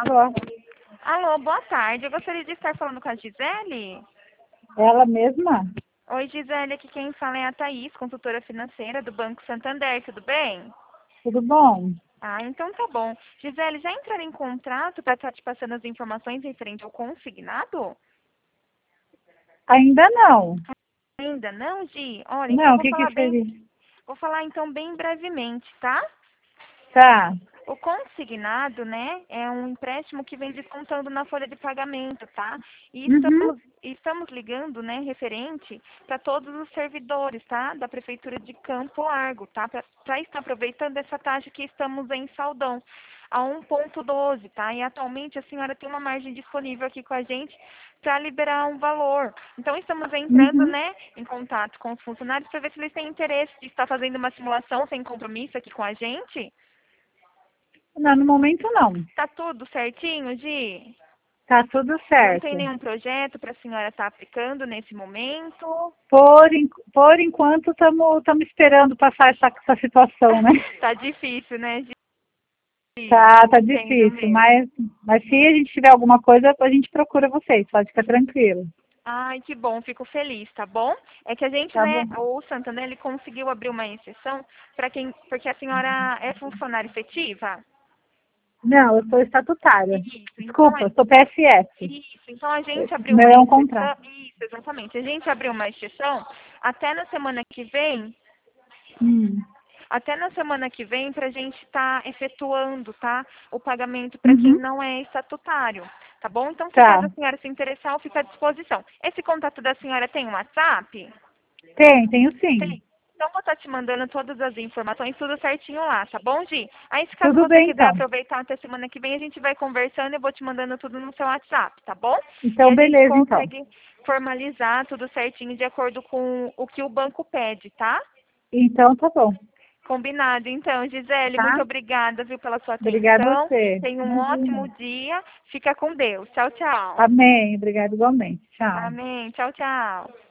Alô, Alô, boa tarde. Eu gostaria de estar falando com a Gisele. ela mesma? Oi, Gisele, aqui quem fala é a Thaís, consultora financeira do Banco Santander, tudo bem? Tudo bom? Ah, então tá bom. Gisele, já entraram em contrato para estar te passando as informações referente ao consignado? Ainda não. Ainda não, Gi? Olha, então Não, eu o que seria? vou falar então bem brevemente, tá? Tá. O consignado, né, é um empréstimo que vem descontando na folha de pagamento, tá? E Uhum. estamos ligando, né, referente para todos os servidores, tá? Da Prefeitura de Campo Largo, tá? Para estar aproveitando essa taxa que estamos em saldão, a 1,12, tá? E atualmente a senhora tem uma margem disponível aqui com a gente para liberar um valor. Então estamos entrando, Uhum. né, em contato com os funcionários para ver se eles têm interesse de estar fazendo uma simulação sem compromisso aqui com a gente. Não, no momento não. Tá tudo certinho, Gi? Tá tudo Não tem certo. nenhum projeto para a senhora estar aplicando nesse momento? Por enquanto estamos esperando passar essa situação, né? Tá difícil, né, Gi? Tá Entendo difícil, mesmo. mas se a gente tiver alguma coisa, a gente procura vocês, pode ficar tranquilo. Ai, que bom, fico feliz, tá bom? É que a gente, Tá né, bom? o Santander, ele conseguiu abrir uma exceção para quem, porque a senhora é funcionária efetiva? Não, eu sou estatutária. Isso, então Desculpa, eu sou PSF. então a gente O abriu meu uma é um contrato. exceção, isso, exatamente. A gente abriu uma exceção até na semana que vem. Hum. Até na semana que vem para a gente estar efetuando, tá? O pagamento para quem Uhum. não é estatutário, tá bom? Então, se caso Tá. a senhora se interessar, eu fico à disposição. Esse contato da senhora tem um WhatsApp? Tenho sim. Tem. Então, vou estar te mandando todas as informações, tudo certinho lá, tá bom, Gi? Aí, se caso Tudo você bem quiser então. aproveitar até semana que vem, a gente vai conversando e eu vou te mandando tudo no seu WhatsApp, tá bom? E Então, a gente beleza então. consegue formalizar tudo certinho de acordo com o que o banco pede, tá? Então tá bom, Combinado, então, Gisele, muito tá? obrigada, viu, pela sua Obrigada a atenção. você. Tenha um Imagina. ótimo dia. Fica com Deus. Tchau, tchau. Amém. Obrigada igualmente. Tchau. Amém. Tchau, tchau.